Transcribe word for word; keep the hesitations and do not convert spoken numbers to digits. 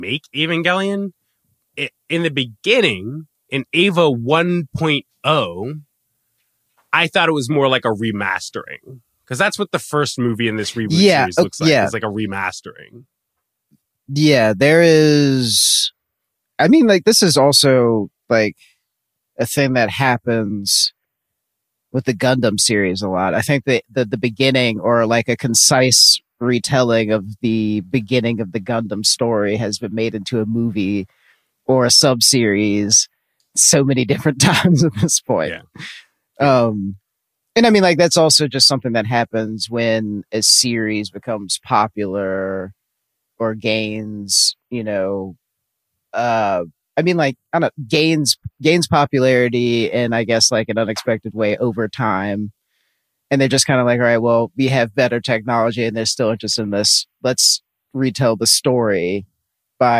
make Evangelion, it, in the beginning, in Eva one point oh, I thought it was more like a remastering. Because that's what the first movie in this reboot yeah, series looks like. Yeah. It's like a remastering. Yeah, there is... I mean, like, this is also, like, a thing that happens with the Gundam series a lot. I think that the, the beginning, or like a concise retelling of the beginning of the Gundam story, has been made into a movie or a sub-series so many different times at this point. Yeah. Um, and I mean, like, that's also just something that happens when a series becomes popular or gains, you know, uh, I mean, like, I don't know, gains gains popularity in, I guess, like, an unexpected way over time. And they're just kind of like, all right, well, we have better technology and they're still interested in this. Let's retell the story